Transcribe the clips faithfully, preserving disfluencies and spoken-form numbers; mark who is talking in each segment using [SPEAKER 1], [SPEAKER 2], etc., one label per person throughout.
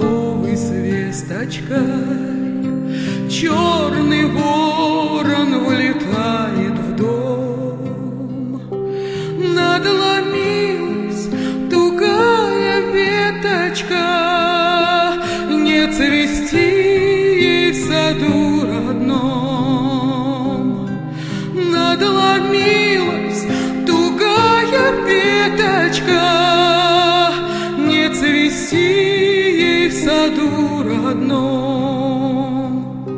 [SPEAKER 1] почтовой с весточкой. Черный ворон влетает в дом, надломилась тугая веточка, не цвести ей в саду родном. Надломилась тугая веточка, не цвести ей в саду родном.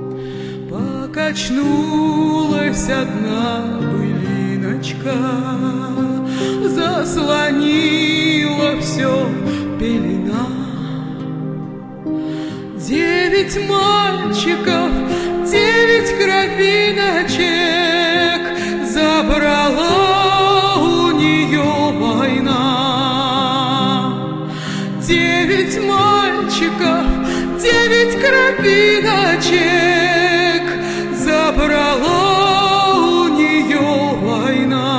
[SPEAKER 1] Покачнулась одна былиночка, заслонила все пелена. Девять мальчиков, девять кровиночек забрала у нее война. Девять мальчиков, девять кровиночек забрала у нее война.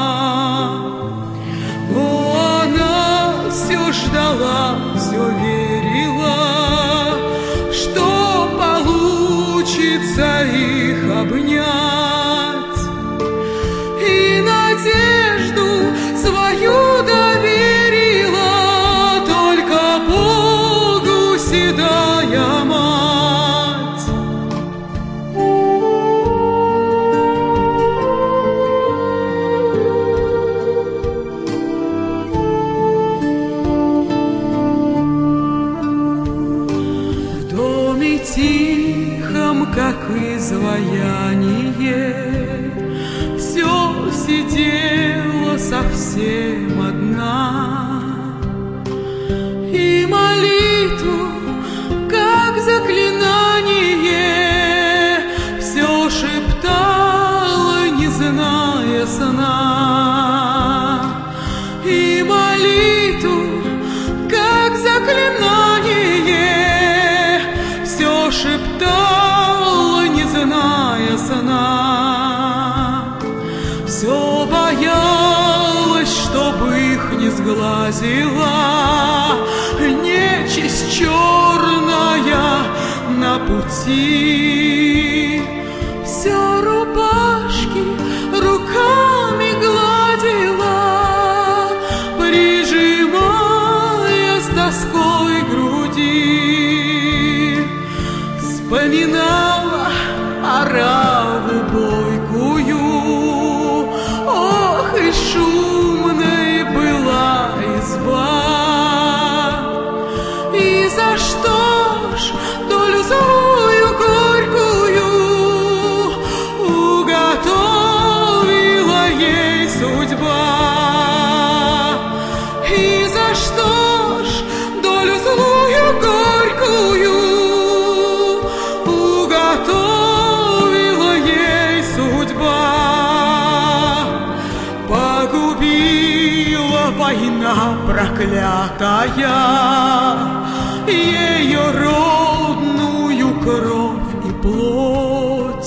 [SPEAKER 1] Но она все ждала, все верила, что получится их обнять, и надежду свою доверила только Богу седая мать. В доме тихом, как изваяние, все сидела совсем одна, и молитву, как заклинание, все шептала, не зная сна. И молитву, как заклинание, все шептала, не зная сна. Все боялась, чтобы их не сглазила нечисть черная на пути. Все рубашки руками гладила, прижимая с тоской к груди. Вспоминала ораву бойкую, ох, и шумной была изба. И за что ж долю злую горькую уготовила ей судьба? И за что ж долю злую горькую уготовила ей судьба? Погубила война проклятая ее родную кровь и плоть.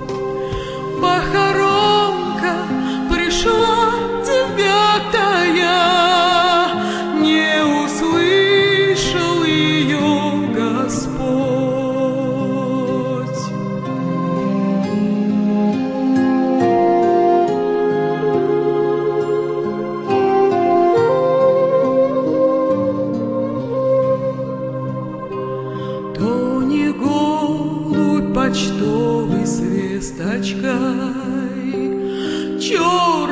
[SPEAKER 1] Похоронка пришла девятая, не услышал ее Господь. То не голубь почтовый с весточкой, черный